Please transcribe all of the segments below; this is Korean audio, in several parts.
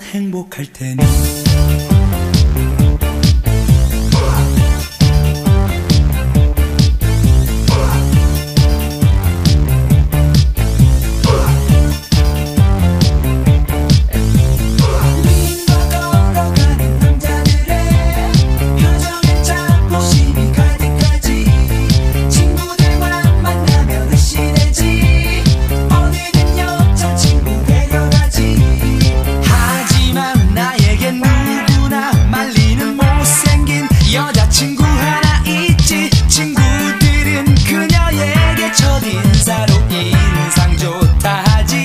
행복할 테니. 여자친구 하나 있지. 친구들은 그녀에게 첫인사로 인상 좋다 하지.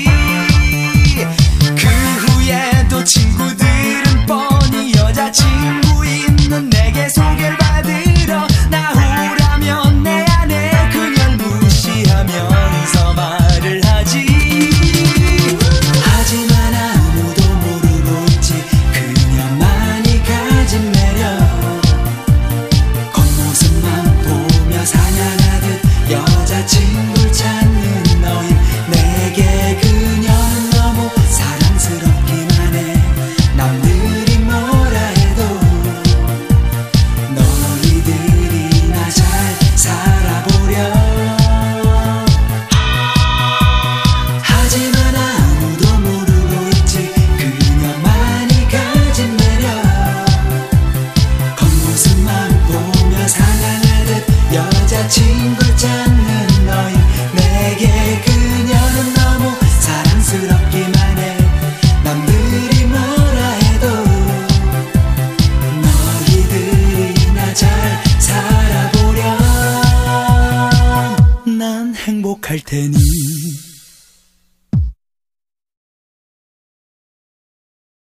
그 후에도 친구들은 뻔히 여자친구 있는 내게 소개를 받으러 나오라면 내 안에 그녀를 무시하면서 말을 하지. 하지만 아무도 모르고 있지 그녀만이 가진 매력. 여자친구를 찾는 너희, 내게 그녀는 너무 사랑스럽기만 해. 남들이 뭐라 해도 너희들이 나 잘 살아보려. 하지만 아무도 모르고 있지 그녀만이 가진 매력. 겉모습만 보며 사랑하듯 여자친구를 찾는 너희, 내게 그녀는 너무 사랑스럽기만 해. 남들이 뭐라 해도 너희들이 나 잘 살아보렴. 난 행복할 테니.